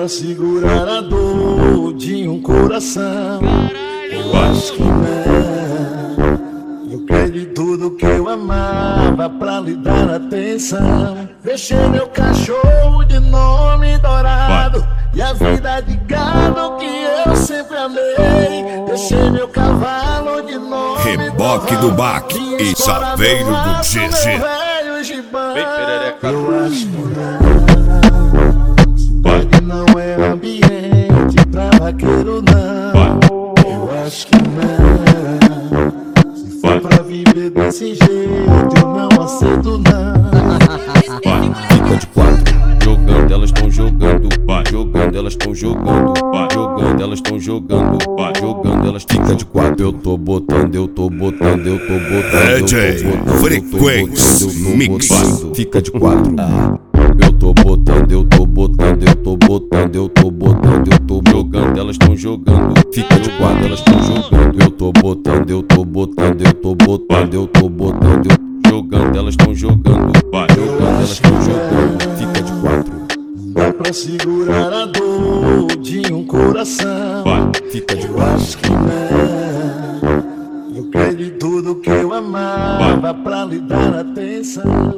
pra segurar a dor de um coração. Eu acho que não. Eu perdi tudo que eu amava pra lhe dar atenção. Deixei meu cachorro de nome dourado e a vida de gado que eu sempre amei. Deixei meu cavalo de nome Reboque do Baque e Saveiro do GG. Eu acho que não. Cidade não é ambiente pra vaqueiro não. Eu acho que não. Se for pra viver desse jeito eu não aceito não. Fica de quatro, jogando, elas tão jogando, jogando, elas tão jogando, jogando, elas tão jogando, jogando, elas fica de quatro. Eu tô botando, eu tô botando, eu tô botando, Frequência Mix. Fica de quatro. Eu tô botando, eu tô botando, eu tô botando, eu tô botando, eu tô jogando, elas tão jogando. Fica de quatro, elas tão jogando. Eu tô botando, eu tô botando, eu tô botando, eu tô botando, eu tô jogando, elas tão jogando, jogando, elas tão jogando. Fica de quatro. Dá pra segurar a dor de um coração. Fica de Eu quatro. acho que não. Eu perdi tudo que eu amava pra lhe dar atenção.